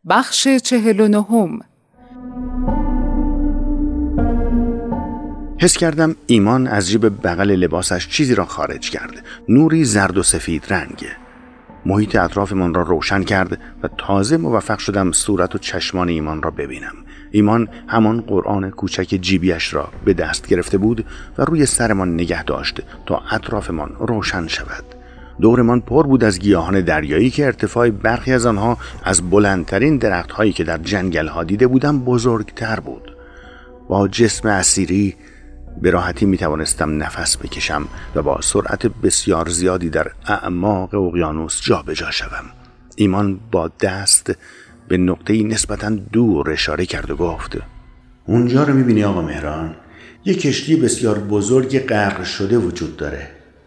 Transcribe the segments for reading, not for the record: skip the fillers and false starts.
بخش 49. حس کردم ایمان از جیب بغل لباسش چیزی را خارج کرد. نوری زرد و سفید رنگ محیط اطرافمان را روشن کرد و تازه موفق شدم صورت و چشمان ایمان را ببینم. ایمان همان قرآن کوچک جیبیش را به دست گرفته بود و روی سرمان نگه داشت تا اطرافمان روشن شود. دورمان پر بود از گیاهان دریایی که ارتفاع برخی از آنها از بلندترین درخت‌هایی که در جنگل‌ها دیده بودم بزرگتر بود. با جسم اسیری به راحتی می توانستم نفس بکشم و با سرعت بسیار زیادی در اعماق اقیانوس جابجا شوم. ایمان با دست به نقطه‌ای نسبتاً دور اشاره کرد و گفت: اونجا رو می‌بینی آقا مهران؟ یک کشتی بسیار بزرگ غرق شده وجود داره.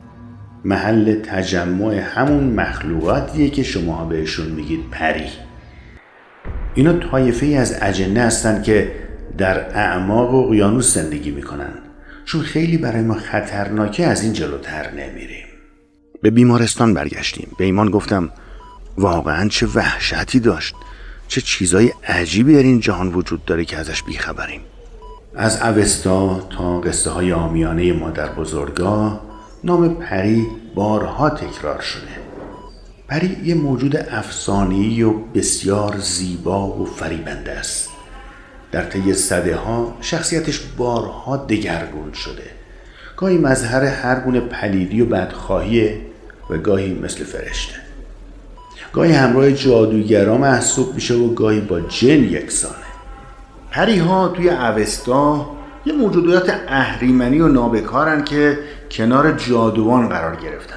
محل تجمع همون مخلوقاتیه که شما بهشون میگید پری. اینا طایفه‌ای از اجنه هستن که در اعماق اقیانوس زندگی میکنن. چون خیلی برای ما خطرناکه از این جلوتر نمیریم. به بیمارستان برگشتیم. به ایمان گفتم: واقعاً چه وحشتی داشت. چه چیزای عجیبی در این جهان وجود داره که ازش بیخبریم. از اوستا تا قصه های عامیانه مادر بزرگا نام پری بارها تکرار شده. پری یه موجود افسانه‌ای و بسیار زیبا و فریبنده است. در طی سده‌ها شخصیتش بارها دگرگون شده. گاهی مظهر هر گونه پلیدی و بدخواهیه و گاهی مثل فرشته. گاهی همراه جادوگرا محسوب میشه و گاهی با جن یکسانه. پری‌ها توی اوستا یه موجودات اهریمنی و نابکارن که کنار جادوان قرار گرفتن.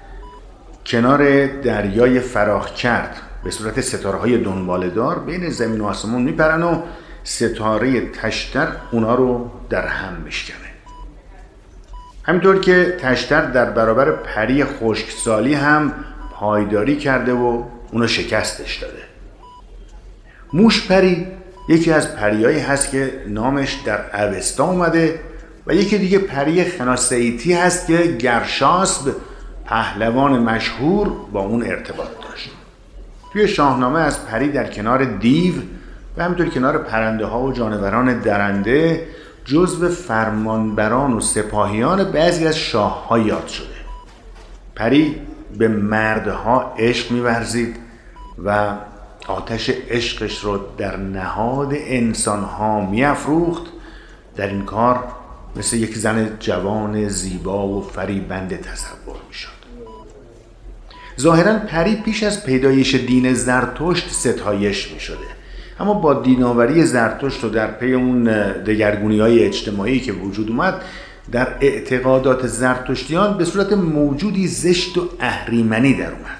کنار دریای فراخ کرد به صورت ستاره‌های دنباله‌دار بین زمین و آسمون میپرن و ستاره تشتر اونا رو در هم میشکنه. همینطور که تشتر در برابر پری خشکسالی هم پایداری کرده و اونو شکستش داده. موش پری یکی از پریایی هست که نامش در اوستا اومده و یکی دیگه پری خناسیتی هست که گرشاسب پهلوان مشهور با اون ارتباط داشت. توی شاهنامه از پری در کنار دیو و همینطور کنار پرنده ها و جانوران درنده جزو فرمانبران و سپاهیان بعضی از شاه ها یاد شده. پری به مردها عشق می‌ورزید و آتش عشقش رو در نهاد انسان‌ها می‌افروخت. در این کار مثل یک زن جوان زیبا و فریبنده تصور می‌شد. ظاهراً پری پیش از پیدایش دین زرتشت ستایش می‌شده، اما با دیناوری زرتشت و در پی اون دگرگونی‌های اجتماعی که وجود اومد، در اعتقادات زرتشتیان به صورت موجودی زشت و اهریمنی در اومد.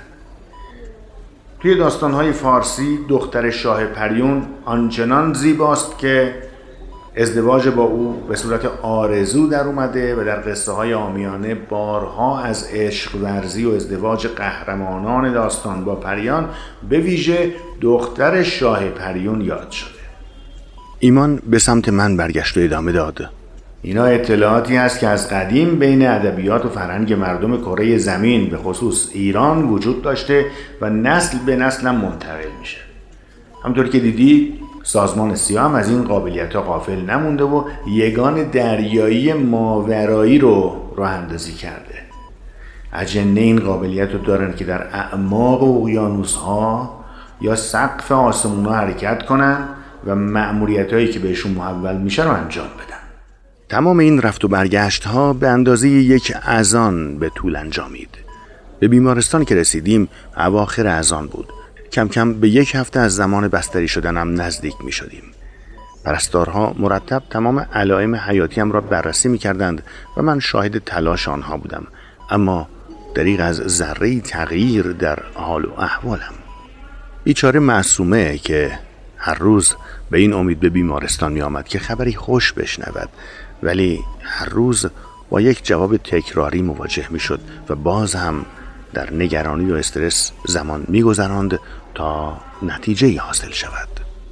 توی داستان‌های فارسی دختر شاه پریون آنچنان زیباست که ازدواج با او به صورت آرزو در اومده و در قصه‌های عامیانه بارها از عشق ورزی و ازدواج قهرمانان داستان با پریان به ویژه دختر شاه پریون یاد شده. ایمان به سمت من برگشت و ادامه داد: اینا اطلاعاتی هست که از قدیم بین ادبیات و فرهنگ مردم کره زمین به خصوص ایران وجود داشته و نسل به نسل هم منتقل میشه. همونطور که دیدی سازمان سیا هم از این قابلیت‌ها غافل نمونده و یگان دریایی ماورایی رو راه اندازی کرده. اجنه این قابلیت رو دارن که در اعماق اقیانوس‌ها یا سقف آسمون‌ها حرکت کنن و مأموریت‌هایی که بهشون محول میشه رو انجام بدن. تمام این رفت و برگشت ها به اندازه یک اذان به طول انجامید. به بیمارستان که رسیدیم اواخر اذان بود. کم کم به یک هفته از زمان بستری شدنم نزدیک می شدیم. پرستارها مرتب تمام علائم حیاتیم را بررسی می کردند و من شاهد تلاش آنها بودم، اما دریغ از ذره‌ای تغییر در حال و احوالم. بیچاره معصومه که هر روز به این امید به بیمارستان می آمد که خبری خوش بشنود، ولی هر روز با یک جواب تکراری مواجه می شد و باز هم در نگرانی و استرس زمان می گذراند تا نتیجه حاصل شود.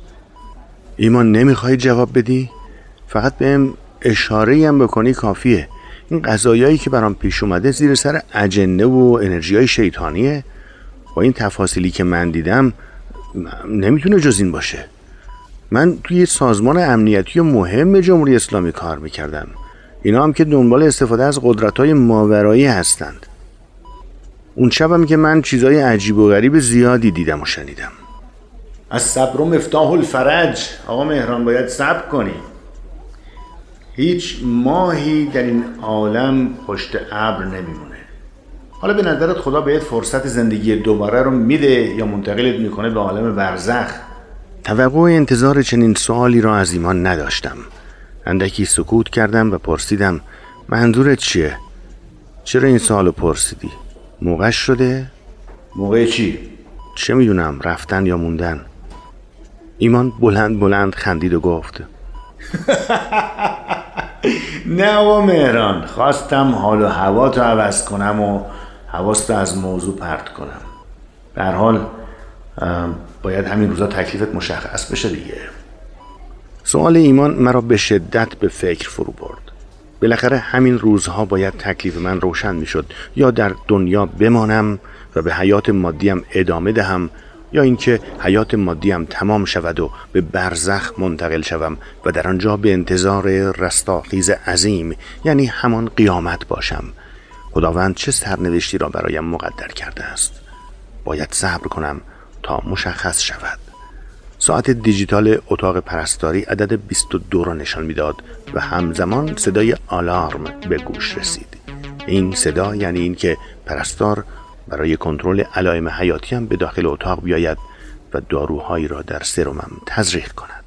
ایمان نمیخوای جواب بدی؟ فقط بهم اشاره‌ای هم بکنی کافیه. این قضایایی که برام پیش اومده زیر سر اجنه و انرژی‌های شیطانیه. با این تفاصیلی که من دیدم نمیتونه جز این باشه. من توی سازمان امنیتی مهم جمهوری اسلامی کار میکردم. اینا هم که دنبال استفاده از قدرت‌های ماورایی هستند. اون شبم که من چیزای عجیب و غریب زیادی دیدم و شنیدم. از صبر مفتاح الفرج. آقا مهران باید صبر کنی. هیچ ماهی در این عالم پشت ابر نمیمونه. حالا به نظرت خدا بهت فرصت زندگی دوباره رو میده یا منتقلت میکنه به عالم برزخ؟ توقع انتظار چنین سوالی را از ایمان نداشتم. اندکی سکوت کردم و پرسیدم منظورت چیه؟ چرا این سوالو پرسیدی؟ موقعش شده؟ موقع چی؟ چه میدونم، رفتن یا موندن. ایمان بلند بلند خندید و گفت نه آقا مهران، خواستم حال و هوا تو عوض کنم و حواست از موضوع پرت کنم. به هر حال باید همین روزا تکلیفت مشخص بشه دیگه. سوال ایمان مرا به شدت به فکر فرو برد. بالاخره همین روزها باید تکلیف من روشن می شد. یا در دنیا بمانم و به حیات مادیم ادامه دهم، یا اینکه حیات مادیم تمام شود و به برزخ منتقل شوم و در آنجا به انتظار رستاخیز عظیم، یعنی همان قیامت باشم. خداوند چه سرنوشتی را برایم مقدر کرده است. باید صبر کنم تا مشخص شود. ساعت دیجیتال اتاق پرستاری عدد 22 را نشان میداد و همزمان صدای آلارم به گوش رسید. این صدا یعنی این که پرستار برای کنترل علائم حیاتیم به داخل اتاق بیاید و داروهایی را در سرمم تزریق کند.